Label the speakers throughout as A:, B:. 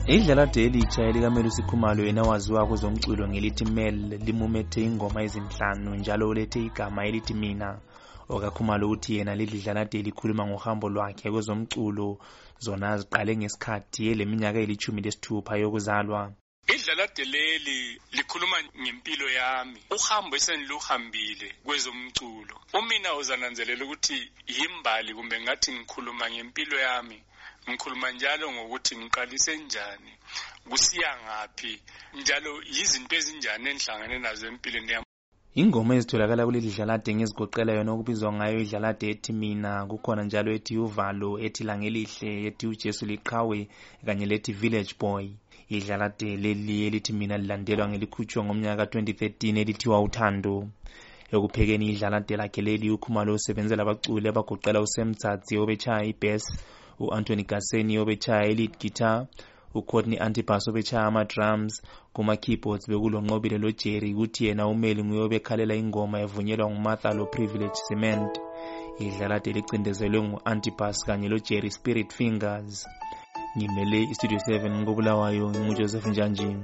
A: Idlala Daily Chayeli kaMelusi Khumalo yena waziwa kwezomculo ngelithi Mel limumethe ingoma ezinhlanu njalo ulethe igama elithi Mina. OkaKhumalo uthi yena lidlala Daily khuluma ngohambo lwakhe kwezomculo zona ziqale ngesikhathi eleminyaka eli-16 yokuzalwa.
B: Idlala Daily likhuluma ngempilo yami, uhambo eseniluhambile kwezomculo. Umina uzananzelela ukuthi yimbali kumbe ngathi ngikhuluma ngempilo yami. Ngikhuluma njalo ngokuthi ngiqalise njani, kusiya ngaphi, njalo yizinto ezinjani enhlangane nazo empilweni yami.
A: Ingoma ezitholakala kuleli dlalade ngezigoqela yona okubizwa ngayo idlalade ethi Mina, kukhona njalo ethi Uvalo, ethi Langelihle, ethi uJesu liqhawe kanye lethi Village Boy. Idlalade leli elithi Mina lilandelwa ngelikhutshwa ngomnyaka ka-2013 elithiwa Uthando. Ekuphekeni idlalade lakhe leli uKhumalo usebenzela abaculi abagoqela uSemtsatsi obetshaya ibass, u-Anthony Gaseni obetshaya lead guitar, uCourtney Antipas obetshaya ama-drums, kuma-keyboards bekulonqobile loJerry, kuthi yena uMeli nguye obekhalela ingoma evunyelwa nguMartha lo-Privilege Cement. Idlalade licindezelwe ngu-Antipas kanye loJerry Spirit Fingers. Ngimele iStudio 7 ngobulawayo nguJoseph Njanjini.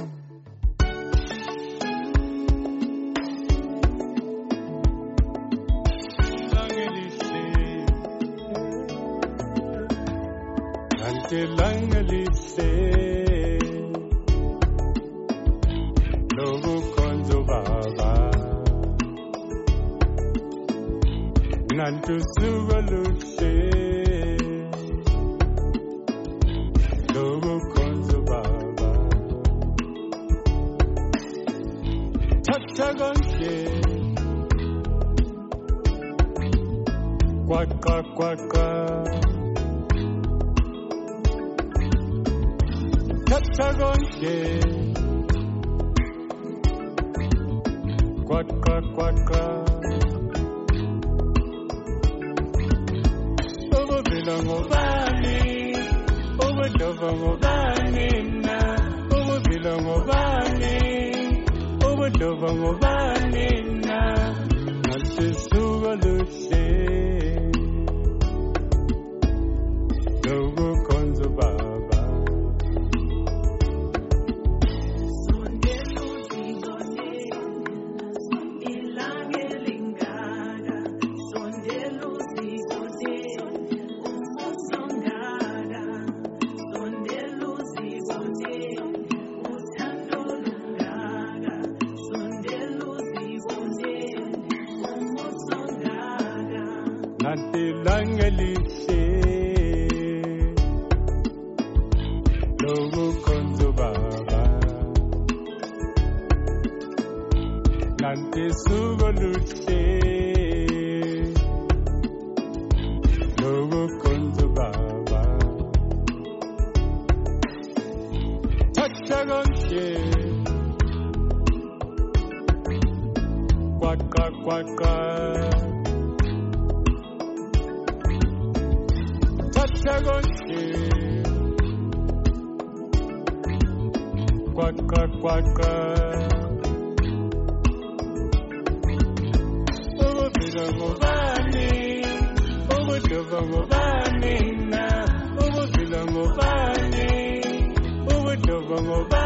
C: Langelihle lokukhonza baba nantusuka luhle lokukhonza baba thatha konke kwaqa Thatha konke kwaqa ubuvila ngobani ubudlova ngobani na ubuvila ngobani ubudlova ngobani na nasisuka luhle lokukhonza baba Langelihle lokukhonza baba nantusuka luhle lokukhonza baba thatha konke kwaqa Thatha konke kwaqa ubuvila ngobani ubudlova ngobani na ubuvila ngobani ubudlova ngobani